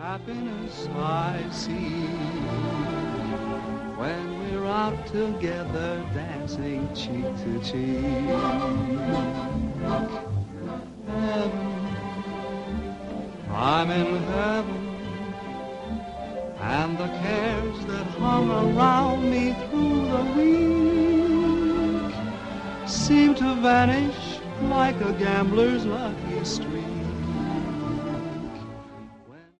happiness I see when we're out together dancing cheek to cheek. Heaven, I'm in heaven, and the cares that hung around me through the week seem to vanish like a gambler's lucky streak.